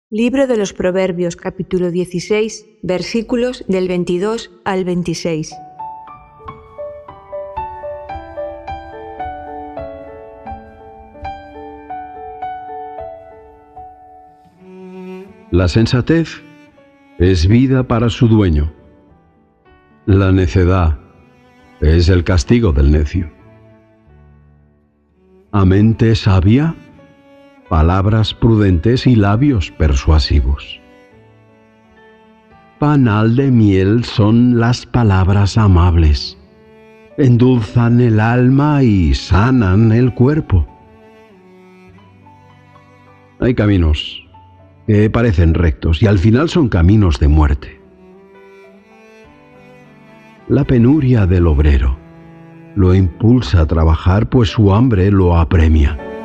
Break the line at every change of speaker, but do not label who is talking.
Libro de los Proverbios, capítulo 16, versículos del 22 al 26.
La sensatez es vida para su dueño. La necedad es el castigo del necio. A mente sabia, palabras prudentes y labios persuasivos. Panal de miel son las palabras amables. Endulzan el alma y sanan el cuerpo. Hay caminos que parecen rectos y al final son caminos de muerte. La penuria del obrero lo impulsa a trabajar, pues su hambre lo apremia.